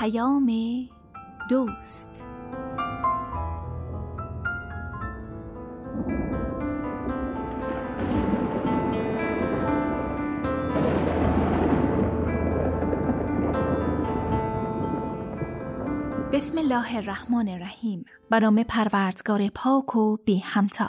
پیام دوست. بسم الله الرحمن الرحیم. به نام پروردگار پاک و بی همتا.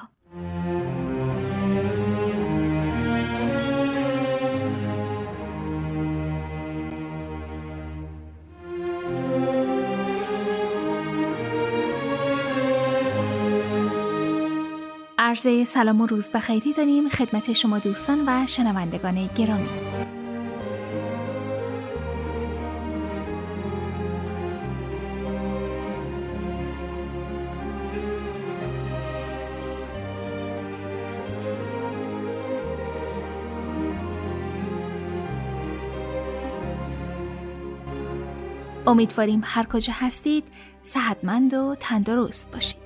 عرض سلام و روز بخیری داریم خدمت شما دوستان و شنوندگان گرامی. امیدواریم هر کجا هستید صحتمند و تندرست باشید.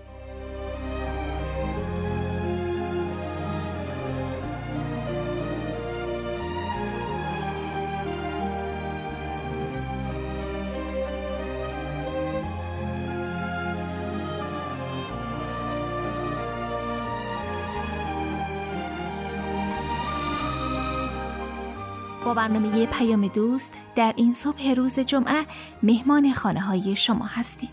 با برنامه پیام دوست در این صبح روز جمعه مهمان خانه‌های شما هستیم.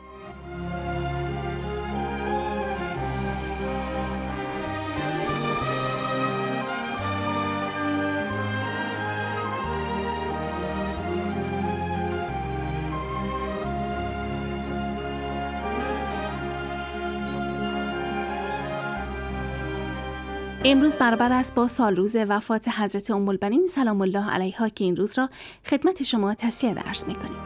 امروز برابر است با سال روز وفات حضرت ام البنین سلام الله علیها که این روز را خدمت شما تسلیت عرض می‌کنیم.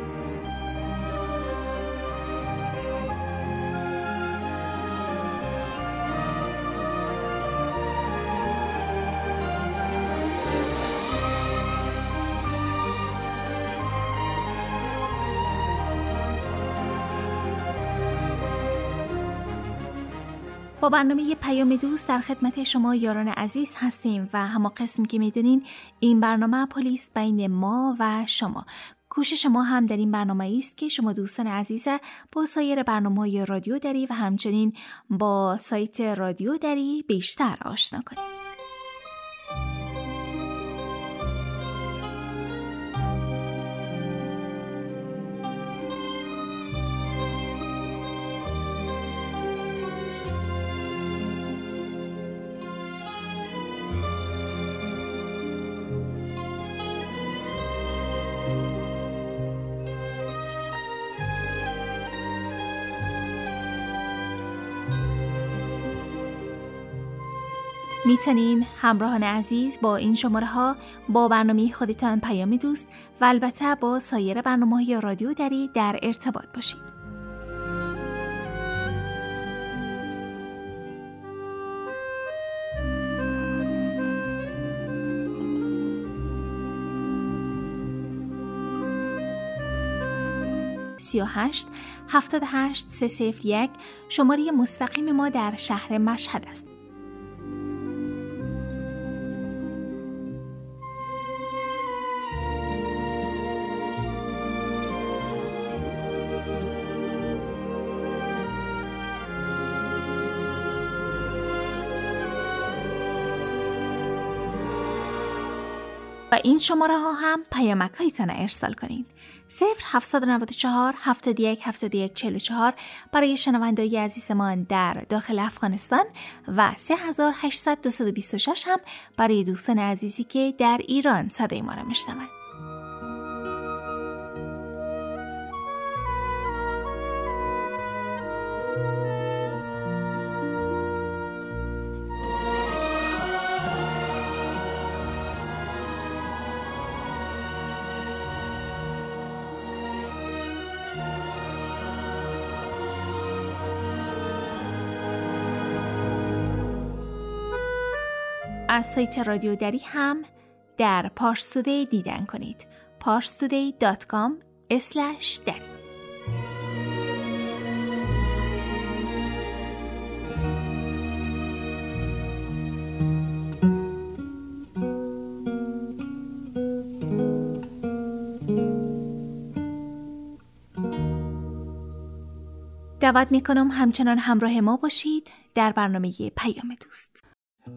با برنامه پیام دوست در خدمت شما یاران عزیز هستیم و همه قسم که میدونین این برنامه پلیس بین ما و شما. کوشش ما هم در این برنامه است که شما دوستان عزیز با سایر برنامه‌های رادیو دری و همچنین با سایت رادیو دری بیشتر آشنا کنیم. میتونین همراهان عزیز با این شماره ها با برنامه خودتان پیام دوست و البته با سایر برنامه‌های رادیو دری در ارتباط باشید. (38 78 301) شماره مستقیم ما در شهر مشهد است. و این شماره ها هم پیامک هایتان ارسال کنید. 0794 71 71 44 برای شنوندگان عزیزمان در داخل افغانستان و 3800 226 هم برای دوستان عزیزی که در ایران صدای ما را میشنوند. از سایت رادیو دری هم در پارستودی دیدن کنید. parstoday.com/dari. دعوت میکنم همچنان همراه ما باشید در برنامه پیام دوست.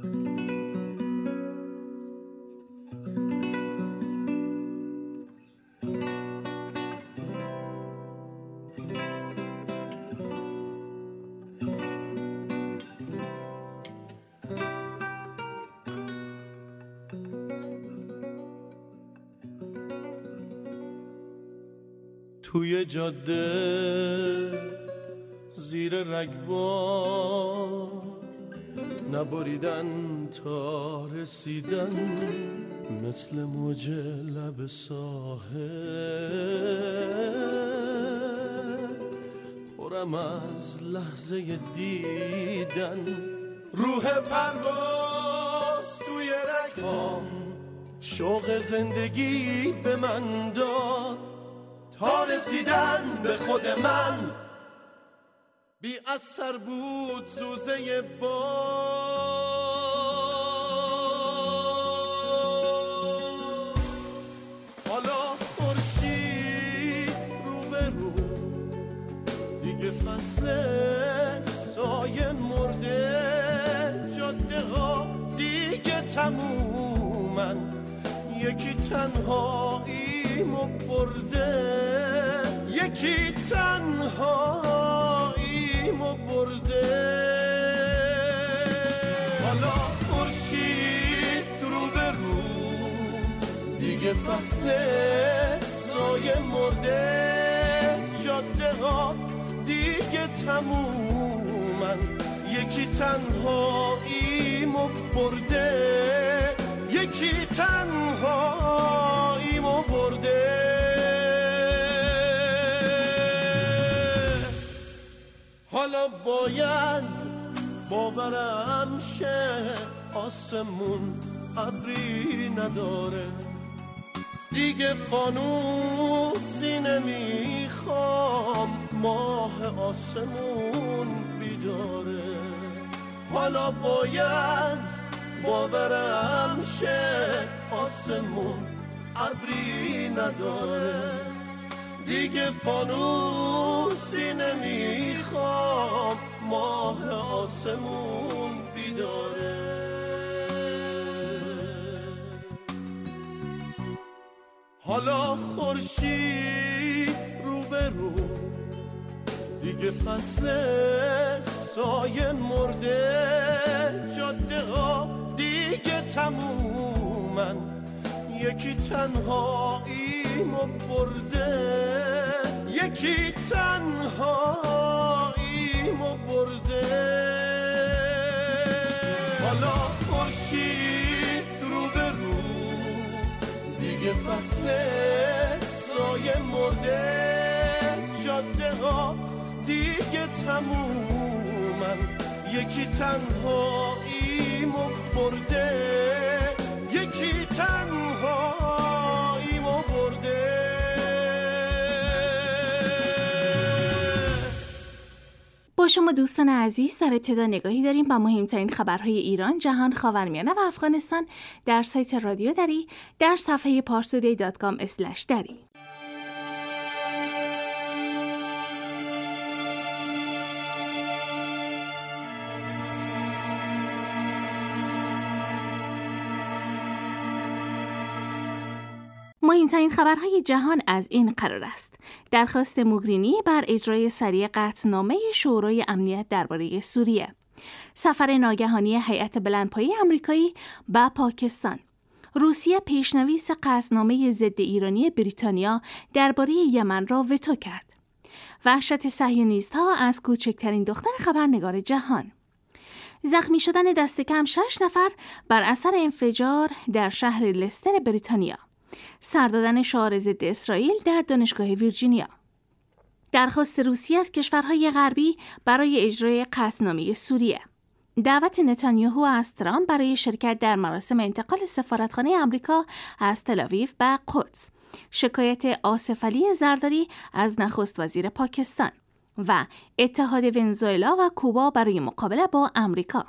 توی جاده زیر رگبار نبریدن تا رسیدن مثل موج لب ساحل پرم از لحظه دیدن روح پرواز توی رگبار شوق زندگی به من داد تا رسیدن به خود من بی اثر بود سوزه باد حالا خورشید رو به رو دیگه فصل سایه مرده جاده ها دیگه تمومن یکی تنهاییمو برده یکی تنهاییمو برده حالا خورشید رو به رو دیگه فصل سایه مرده جاده ها دیگه تمومن یکی تنهاییمو برده یکی تنهاییمو برده حالا باید باورم شه آسمون ابری نداره دیگه فانوسی نمیخوام ماه آسمون بیداره حالا باید باورم شه آسمون ابری نداره دیگه فانوسی نمیخوام ماه آسمون بیداره حالا خورشید رو به رو دیگه فصل سایه مرده جاده ها دیگه تمومن یکی تنهاییمو برده یکی تنهاییمو برده حالا خورشید رو به رو دیگه فصل سایه مرده جاده ها دیگه تمومن یکی تنهاییمو برده یکی تنهاییمو برده با شما دوستان عزیز در ابتدا نگاهی داریم با مهمترین خبرهای ایران، جهان، خاورمیانه و افغانستان در سایت رادیو دری در صفحه parstoday.com/dari. مهمترین خبرهای جهان از این قرار است: درخواست موگرینی بر اجرای سریع قطعنامه شورای امنیت درباره سوریه، سفر ناگهانی هیئت بلندپایه آمریکایی به پاکستان، روسیه پیشنویس قطعنامه ضد ایرانی بریتانیا درباره یمن را وتو کرد، وحشت صهیونیست‌ها از کوچکترین دختر خبرنگار جهان، زخمی شدن دست کم 6 نفر بر اثر انفجار در شهر لستر بریتانیا، سر دادن شعار ضد اسرائیل در دانشگاه ویرجینیا، درخواست روسیه از کشورهای غربی برای اجرای قطعنامه سوریه، دعوت نتانیاهو از ترامپ برای شرکت در مراسم انتقال سفارتخانه آمریکا از تل‌آویو به قدس، شکایت آصف علی زرداری از نخست وزیر پاکستان و اتحاد ونزوئلا و کوبا برای مقابله با آمریکا.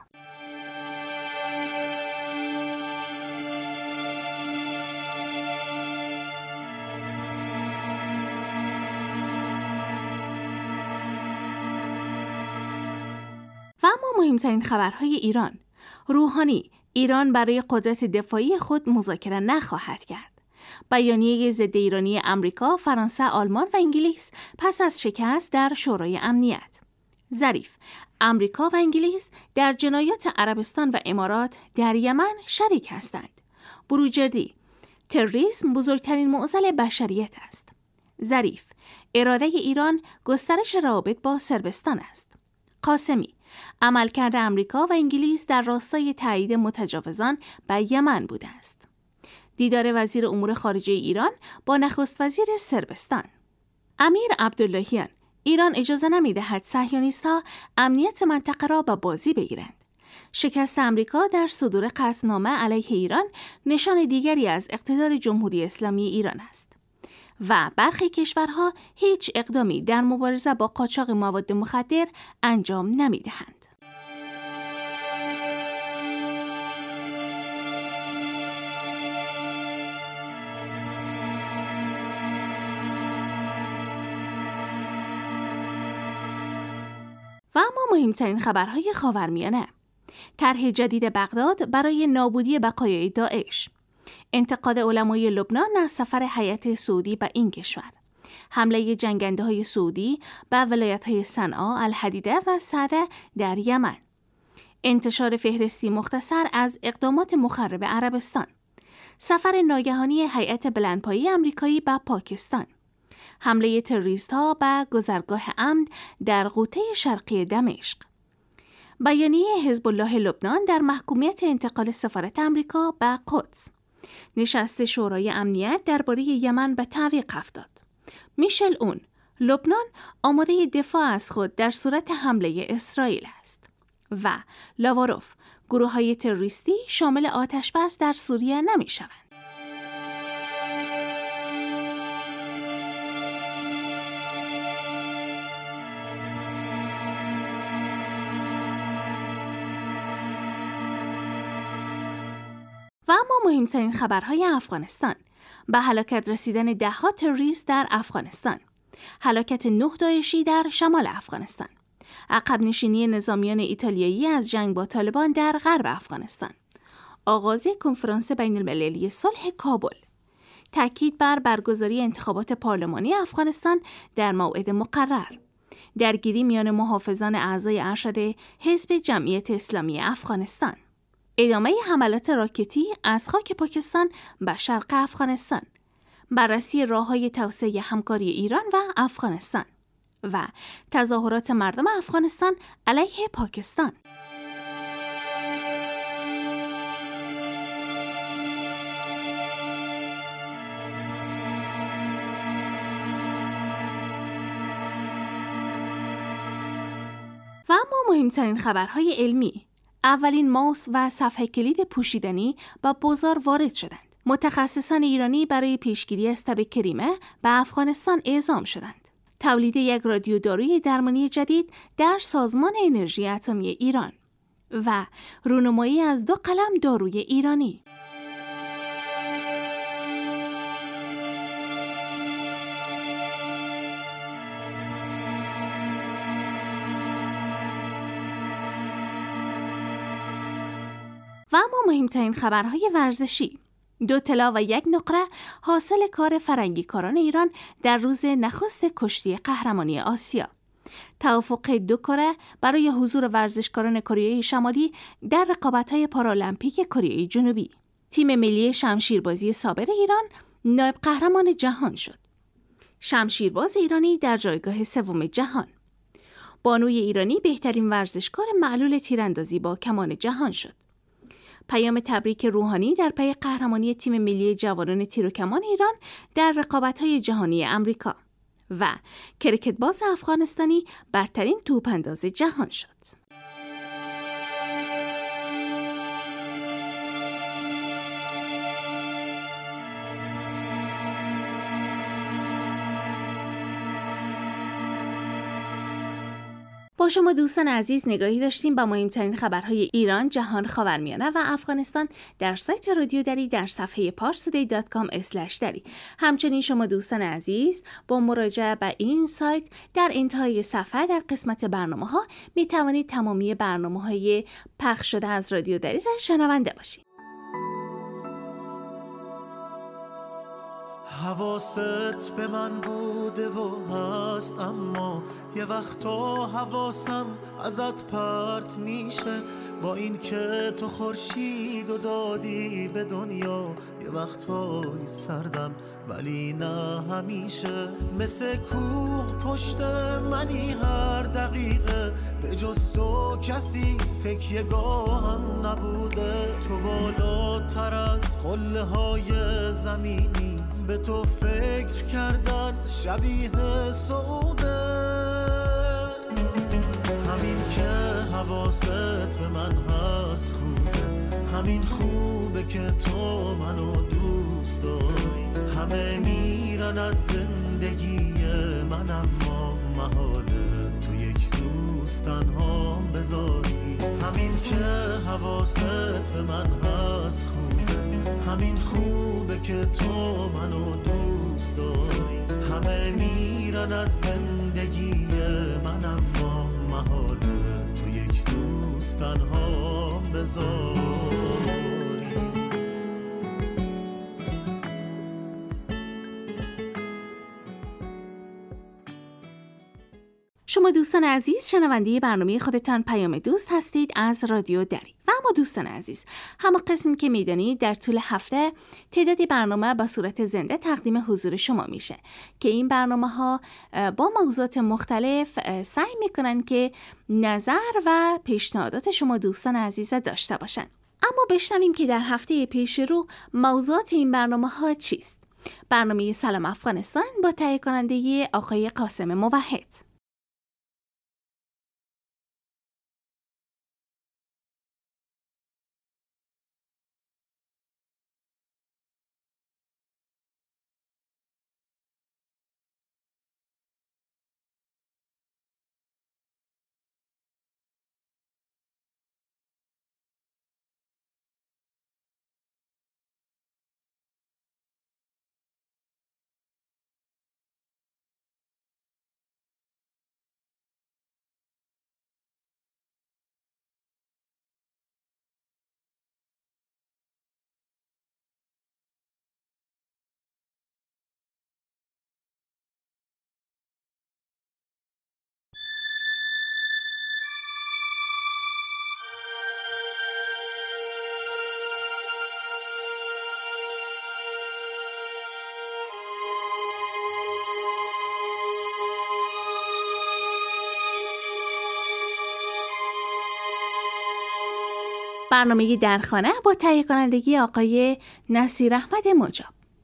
مهمترین خبرهای ایران: روحانی: ایران برای قدرت دفاعی خود مذاکره نخواهد کرد. بیانیه ضد ایرانی آمریکا، فرانسه، آلمان و انگلیس پس از شکست در شورای امنیت. ظریف: آمریکا و انگلیس در جنایات عربستان و امارات در یمن شریک هستند. بروجردی: تروریسم بزرگترین معضل بشریت است. ظریف: اراده ایران گسترش روابط با صربستان است. قاسمی: عملکرد آمریکا و انگلیس در راستای تایید متجاوزان به یمن بوده است. دیدار وزیر امور خارجه ایران با نخست وزیر صربستان. امیر عبداللهیان: ایران اجازه نمی‌دهد صهیونیست‌ها امنیت منطقه را به بازی بگیرند. شکست آمریکا در صدور قطعنامه علیه ایران نشان دیگری از اقتدار جمهوری اسلامی ایران است و برخی کشورها هیچ اقدامی در مبارزه با قاچاق مواد مخدر انجام نمی‌دهند. و اما مهمترین خبرهای خاورمیانه: طرح جدید بغداد برای نابودی بقایای داعش، انتقاد علمای لبنان از سفر هیئت سعودی به این کشور، حمله جنگنده‌های سعودی به ولایت‌های صنعا، الحدیده و سعده در یمن، انتشار فهرستی مختصر از اقدامات مخرب عربستان، سفر ناگهانی هیئت بلندپایه آمریکایی به پاکستان، حمله تروریست‌ها به گذرگاه عمد در غوطه شرقی دمشق، بیانیه حزب الله لبنان در محکومیت انتقال سفارت آمریکا به قدس، نشست شورای امنیت درباره یمن به تعویق افتاد. میشل اون: لبنان آماده دفاع از خود در صورت حمله اسرائیل است. و لاواروف: گروه‌های تروریستی شامل آتش‌بس در سوریه نمی‌شوند. و اما مهمترین خبرهای افغانستان: به هلاکت رسیدن ده‌ها تروریست در افغانستان، هلاکت 9 داعشی در شمال افغانستان، عقب نشینی نظامیان ایتالیایی از جنگ با طالبان در غرب افغانستان، آغاز کنفرانس بین المللی صلح کابل، تاکید بر برگزاری انتخابات پارلمانی افغانستان در موعد مقرر، درگیری میان محافظان اعضای ارشد حزب جمعیت اسلامی افغانستان، ادامه حملات راکتی از خاک پاکستان به شرق افغانستان، بررسی راه‌های توسعه همکاری ایران و افغانستان و تظاهرات مردم افغانستان علیه پاکستان. و اما مهمترین خبرهای علمی: اولین ماوس و صفحه کلید پوشیدنی به بازار وارد شدند. متخصصان ایرانی برای پیشگیری از تب کریمه به افغانستان اعزام شدند. تولید یک رادیوداروی درمانی جدید در سازمان انرژی اتمی ایران و رونمایی از 2 قلم داروی ایرانی. و اما مهمترین خبرهای ورزشی: 2 طلا و 1 نقره حاصل کار فرنگیکاران ایران در روز نخست کشتی قهرمانی آسیا. توافق 2 کره برای حضور ورزشکاران کره شمالی در رقابت‌های پارالمپیک کره جنوبی. تیم ملی شمشیربازی صابر ایران نایب قهرمان جهان شد. شمشیرباز ایرانی در جایگاه 3 جهان. بانوی ایرانی بهترین ورزشکار معلول تیراندازی با کمان جهان شد. پیام تبریک روحانی در پی قهرمانی تیم ملی جوانان تیر و کمان ایران در رقابت‌های جهانی آمریکا و کرکتباز افغانستانی برترین توپ‌انداز جهان شد. با با شما دوستان عزیز نگاهی داشتیم با مهمترین خبرهای ایران، جهان، خاورمیانه و افغانستان در سایت رادیو دری در صفحه parstoday.com/dari. همچنین شما دوستان عزیز با مراجعه به این سایت در انتهای صفحه در قسمت برنامه‌ها می توانید تمامی برنامه‌های پخش شده از رادیو دری را شنونده باشید. حواست به من بوده و هست، اما یه وقتا حواسم ازت پرت میشه. با این که تو خورشید و دادی به دنیا، یه وقتای سردم ولی نه همیشه. مثل کوه پشت منی هر دقیقه، به جز تو کسی تکیه گاهم نبوده. تو بالاتر از قله های زمینی، به تو فکر کردن شبیه سعوده. همین که حواست به من هست خوبه، همین خوبه که تو منو دوست داری. همه میرن از زندگی من، اما محاله تو یک روز تنها بذاری. همین که حواست به من هست خوبه، همین خوبه که تو منو دوست داری. همه میرن از زندگی من، اما محاله تو یک روز تنها بذاری. شما دوستان عزیز شنونده برنامه خودتان پیام دوست هستید از رادیو دری. و اما دوستان عزیز، همه قسم که میدانید در طول هفته تعدادی برنامه به صورت زنده تقدیم حضور شما میشه که این برنامه ها با موضوعات مختلف سعی میکنن که نظر و پیشنهادات شما دوستان عزیز داشته باشن. اما بشنویم که در هفته پیش رو موضوعات این برنامه ها چیست. برنامه سلام افغانستان با تهیه کننده آقای قاسم موحد. برنامه در خانه با تهیه کنندگی آقای نصیر احمد مجاب.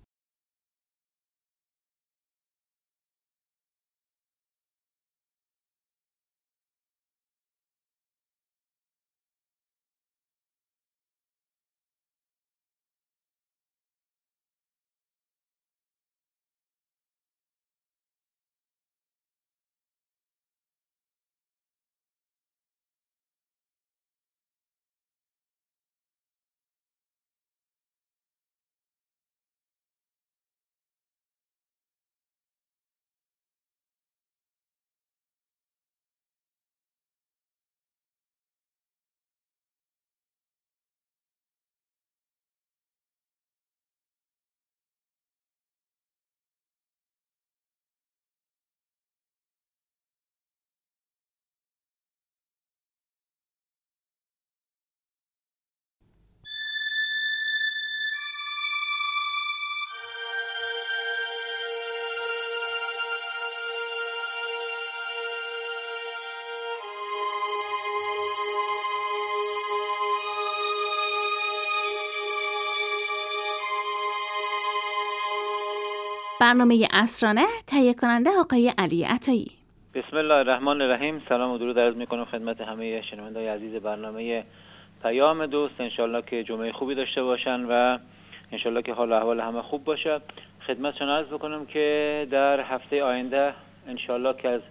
برنامه عصرانه تهیه کننده آقای علی عطایی. بسم الله الرحمن الرحیم. سلام و درود عرض میکنم خدمت همه شنوندگان عزیز برنامه پیام دوست. انشالله که جمعه خوبی داشته باشن و انشالله که حال و احوال همه خوب باشه. خدمتشون عرض بکنم که در هفته آینده انشالله که از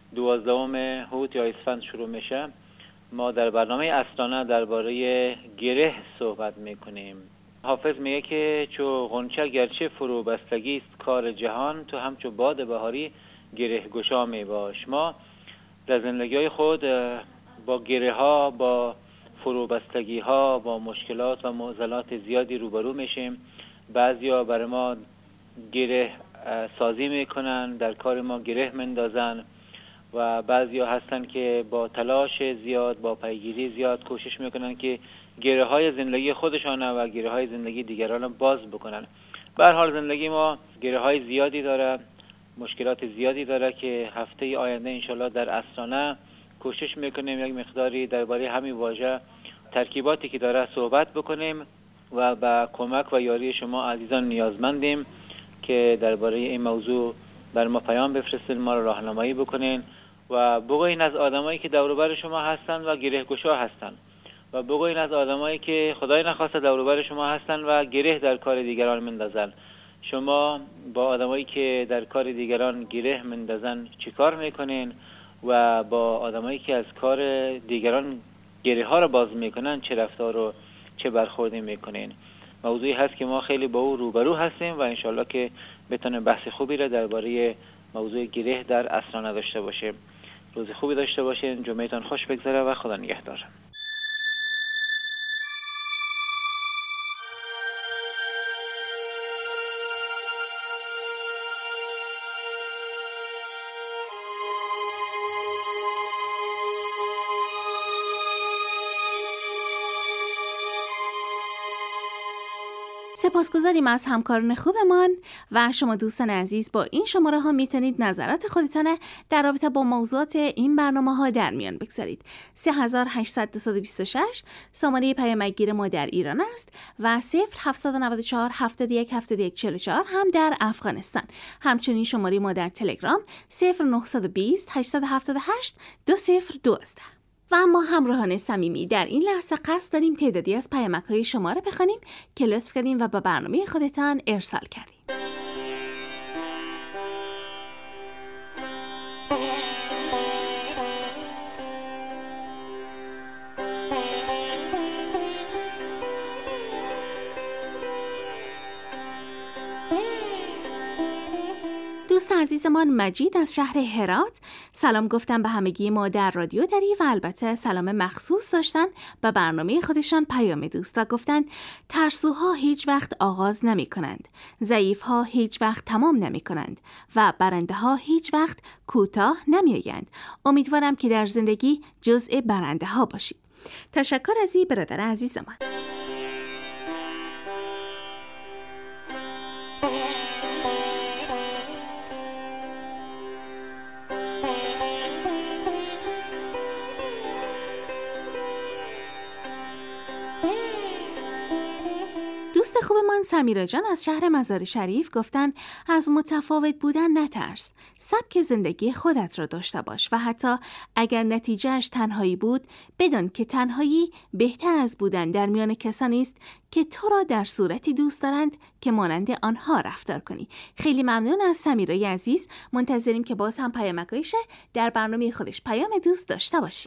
12 هوت یا اسفند شروع میشه، ما در برنامه اسرانه درباره گره صحبت میکنیم. حافظ میگه که چو غنچه گرچه فرو بستگی است کار جهان، تو همچو باد بهاری گره گشا می باش. ما در زندگی خود با گره ها، با فرو بستگی ها، با مشکلات و معضلات زیادی روبرو میشیم. بعضیا برای ما گره سازی میکنن، در کار ما گره مندازن و بعضیا هستن که با تلاش زیاد، با پیگیری زیاد کوشش میکنن که گره های زندگی خودشان و گره های زندگی دیگران باز بکنن. به هر حال زندگی ما گره های زیادی داره، مشکلات زیادی داره که هفته آینده انشالله در اسرانه کوشش میکنیم یک مقداری درباره همین واژه، ترکیباتی که داره صحبت بکنیم و با کمک و یاری شما عزیزان نیازمندیم که درباره این موضوع بر ما پیام بفرستید، ما رو راهنمایی بکنین و بگوین از آدمایی که دور و بر شما هستن و گره گشا هستن و بگوین از آدمایی که خدای نخواسته دور و بر شما هستن و گره در کار دیگران مندازن. شما با آدمایی که در کار دیگران گره مندازن چیکار میکنین و با آدمایی که از کار دیگران گره ها رو باز میکنن چه رفتار و چه برخوردی میکنین؟ موضوعی هست که ما خیلی با او روبرو هستیم و انشالله که بتونه بحث خوبی را درباره موضوع گره در اسرانه داشته باشیم. روز خوبی داشته باشین، جمعهتان خوش بگذره و خدا نگهدار. سپاسگزاریم از همکاران خوبمان و شما دوستان عزیز. با این شماره ها میتونید نظرات خودتان در رابطه با موضوعات این برنامه ها در میان بگذارید. 3800 شماره پیامگیر ما در ایران است و 0794 71 71 44 هم در افغانستان. همچنین شماره ما در تلگرام 0920 878 202 است. و ما همراهان صمیمی در این لحظه قصد داریم تعدادی از پیامک‌های شما را بخوانیم که لطف کردین و به برنامه خودتان ارسال کردین. دوست عزیزمان مجید از شهر هرات سلام گفتن به همگی ما در رادیو دری و البته سلام مخصوص داشتن به برنامه خودشان پیام دوست و گفتن ترسوها هیچ وقت آغاز نمی کنند، ضعیفها هیچ وقت تمام نمی کنند و برنده ها هیچ وقت کوتاه نمی آیند. امیدوارم که در زندگی جزء برنده ها باشید. تشکر از این برادر عزیزمان. خوبمان سمیرا جان از شهر مزار شریف گفتن از متفاوت بودن نترس، سبک زندگی خودت را داشته باش و حتی اگر نتیجهش تنهایی بود بدان که تنهایی بهتر از بودن در میان کسانی است که تو را در صورتی دوست دارند که مانند آنها رفتار کنی. خیلی ممنون از سمیرای عزیز. منتظریم که باز هم پیامکایش در برنامه خودش پیام دوست داشته باشی.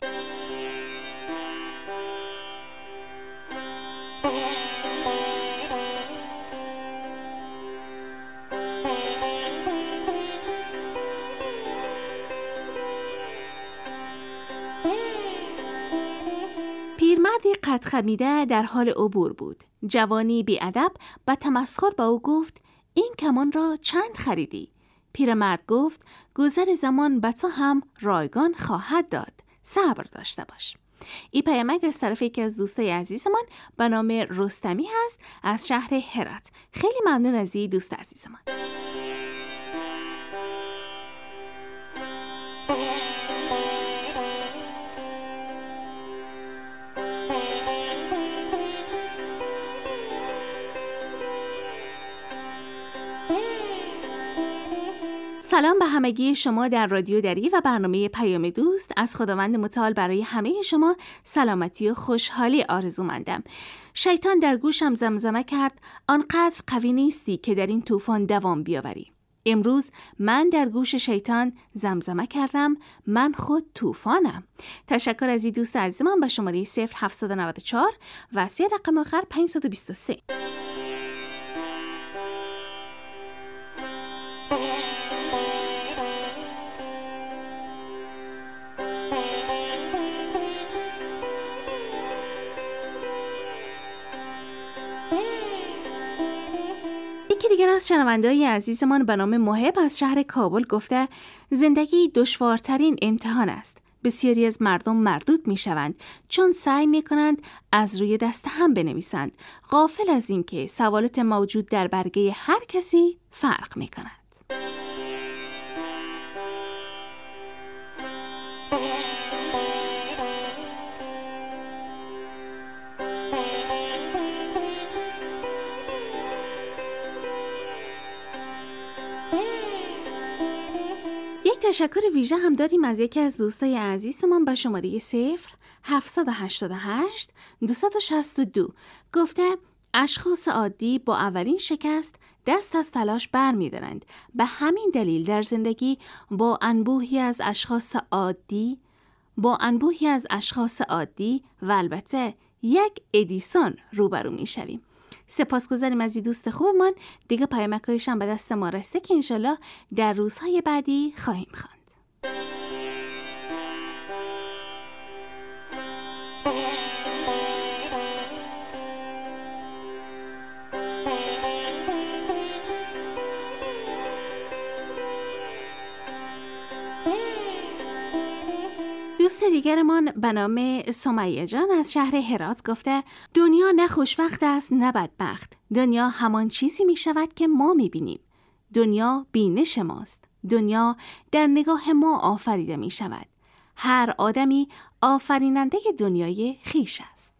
پیرمردی قد خمیده در حال عبور بود. جوانی بی‌ادب و تمسخر با او گفت این کمان را چند خریدی؟ پیرمرد گفت گذر زمان به تو هم رایگان خواهد داد. صبر داشته باش. این پیامک از طرف یکی از دوستای عزیزمان به نام رستمی هست از شهر هرات. خیلی ممنون از این دوست عزیزمان. سلام به همگی شما در رادیو دری و برنامه پیام دوست. از خداوند متعال برای همه شما سلامتی و خوشحالی آرزومندم. شیطان در گوشم زمزمه کرد آنقدر قوی نیستی که در این طوفان دوام بیاوری. امروز من در گوش شیطان زمزمه کردم من خود طوفانم. تشکر از این دوست عزیزم به شماره 0794 و 3 رقم آخر 523. یکی دیگر از شنونده‌های عزیزمان به نام محب از شهر کابل گفته زندگی دشوارترین امتحان است. بسیاری از مردم مردود می شوند چون سعی می کنند از روی دست هم بنویسند، غافل از این که سوالات موجود در برگه هر کسی فرق می کند. تشکر ویژه هم داریم از یکی از دوستای عزیزمان به شماره 0788 262 گفته اشخاص عادی با اولین شکست دست از تلاش بر می دارند. به همین دلیل در زندگی با انبوهی از اشخاص عادی و البته یک ادیسون روبرو می شویم. سپاسگزاریم از این دوست خوبمان. دیگه پیامک‌هایش هم به دست ما رسیده که انشالله در روزهای بعدی خواهیم خواند. دوست دیگرمان به نام سمیه جان از شهر هرات گفته دنیا نه خوشبخت است نه بدبخت. دنیا همان چیزی می شود که ما می بینیم. دنیا بینش ماست. دنیا در نگاه ما آفریده می شود. هر آدمی آفریننده دنیای خویش است.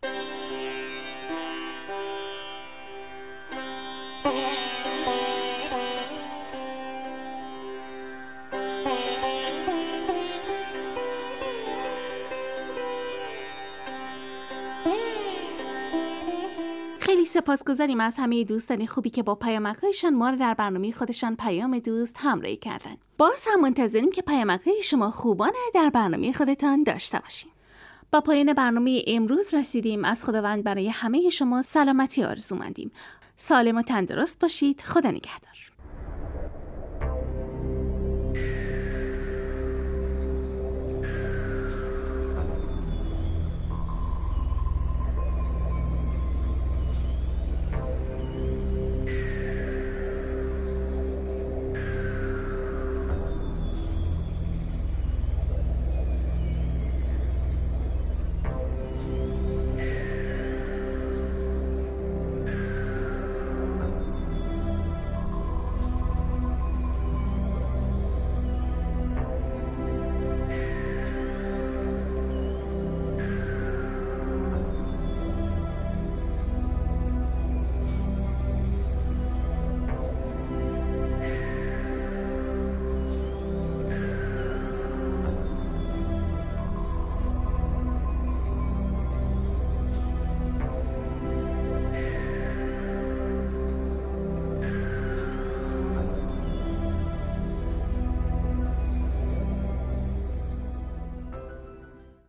خیلی سپاسگزاریم از همه دوستان خوبی که با پیامک‌هایشان ما رو در برنامه خودشان پیام دوست همراهی کردن. باز هم منتظریم که پیامک‌های شما خوبانه در برنامه خودتان داشته باشیم. با پایان برنامه امروز رسیدیم. از خداوند برای همه شما سلامتی آرزو مندیم. سالم و تندرست باشید. خدا نگهدار.